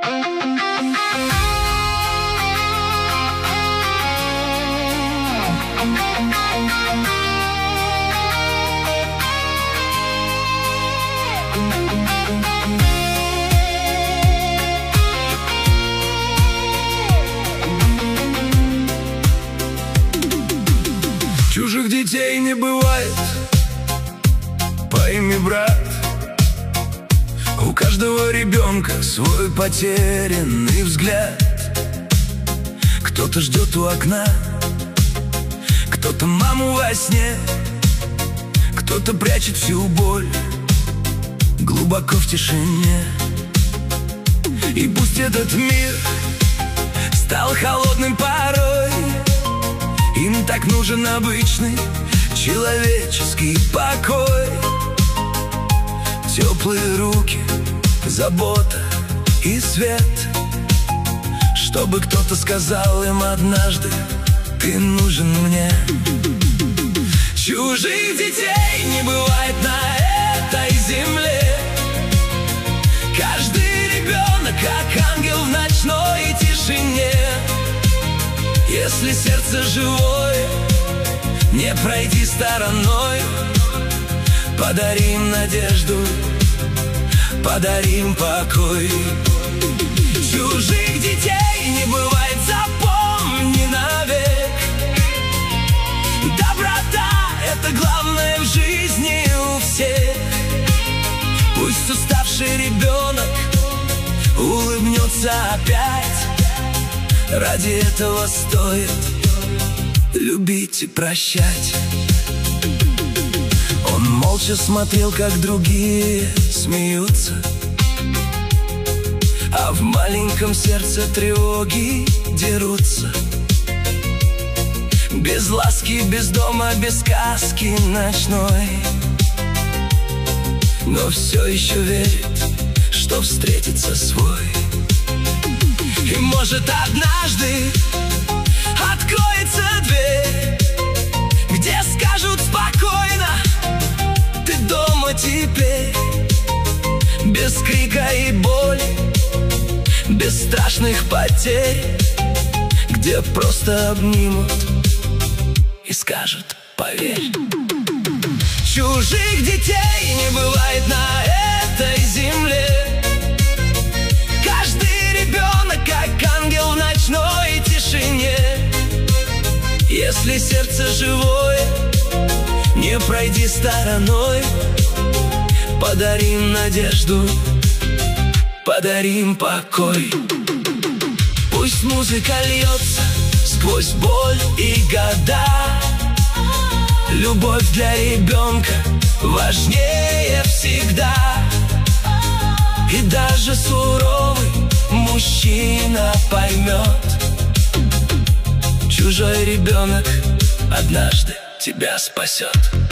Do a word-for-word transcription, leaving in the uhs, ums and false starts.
Чужих детей не бывает, пойми, брат. У каждого ребенка свой потерянный взгляд. Кто-то ждет у окна, кто-то маму во сне, кто-то прячет всю боль глубоко в тишине. И пусть этот мир стал холодным порой, им так нужен обычный человеческий покой. Теплые руки, забота и свет, чтобы кто-то сказал им однажды: ты нужен мне. Чужих детей не бывает на этой земле. Каждый ребенок как ангел в ночной тишине. Если сердце живое, не пройти стороной. Подарим надежду, подарим покой. Чужих детей не бывает, запомни навек. Доброта — это главное в жизни у всех. Пусть уставший ребенок улыбнется опять. Ради этого стоит любить и прощать. Он молча смотрел, как другие смеются, а в маленьком сердце тревоги дерутся. Без ласки, без дома, без сказки ночной, но все еще верит, что встретится свой. И может однажды откроется дверь, где скажут спокойно: ты дома теперь. Без крика и боли, без страшных потерь, где просто обнимут и скажут: поверь. Чужих детей не бывает на этой земле. Каждый ребенок как ангел в ночной тишине. Если сердце живое, не пройди стороной. Подарим надежду, подарим покой. Пусть музыка льется сквозь боль и года. Любовь для ребенка важнее всегда. И даже суровый мужчина поймет: чужой ребенок однажды тебя спасет.